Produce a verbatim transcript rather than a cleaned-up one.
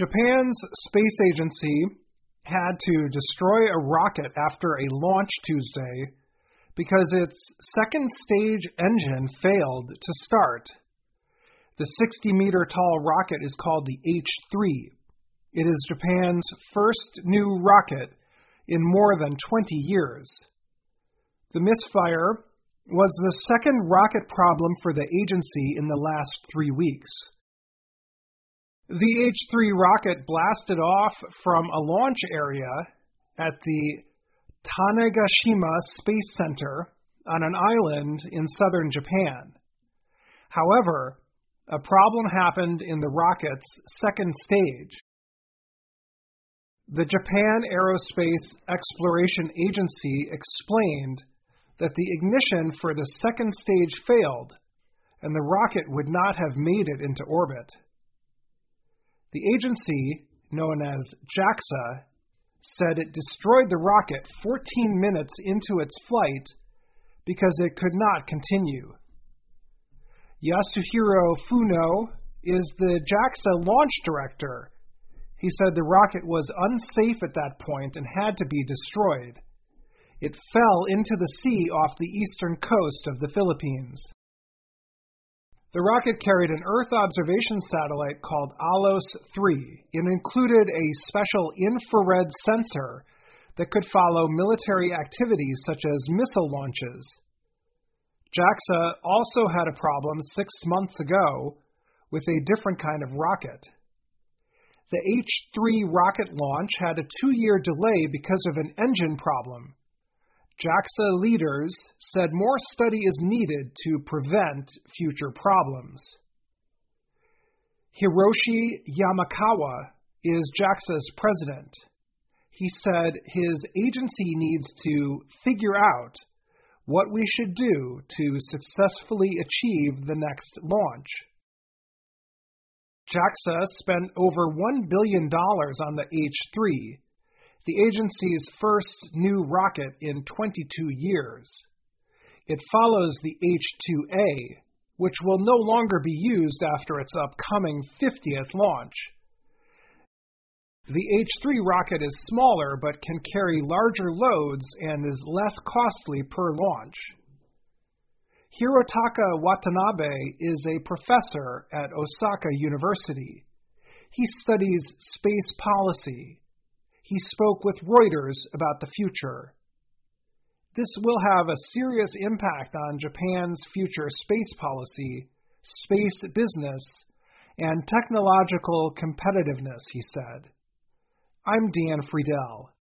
Japan's space agency had to destroy a rocket after a launch Tuesday because its second stage engine failed to start. The sixty-meter tall rocket is called the H three. It is Japan's first new rocket in more than twenty years. The misfire was the second rocket problem for the agency in the last three weeks. The H three rocket blasted off from a launch area at the Tanegashima Space Center on an island in southern Japan. However, a problem happened in the rocket's second stage. The Japan Aerospace Exploration Agency explained that the ignition for the second stage failed and the rocket would not have made it into orbit. The agency, known as JAXA, said it destroyed the rocket fourteen minutes into its flight because it could not continue. Yasuhiro Funo is the JAXA launch director. He said the rocket was unsafe at that point and had to be destroyed. It fell into the sea off the eastern coast of the Philippines. The rocket carried an Earth observation satellite called ALOS three. It included a special infrared sensor that could follow military activities such as missile launches. JAXA also had a problem six months ago with a different kind of rocket. The H three rocket launch had a two-year delay because of an engine problem. JAXA leaders said more study is needed to prevent future problems. Hiroshi Yamakawa is JAXA's president. He said his agency needs to figure out what we should do to successfully achieve the next launch. JAXA spent over one billion dollars on the H three, the agency's first new rocket in twenty-two years. It follows the H two A, which will no longer be used after its upcoming fiftieth launch. The H three rocket is smaller but can carry larger loads and is less costly per launch. Hirotaka Watanabe is a professor at Osaka University. He studies space policy. He spoke with Reuters about the future. This will have a serious impact on Japan's future space policy, space business, and technological competitiveness, he said. I'm Dan Friedel.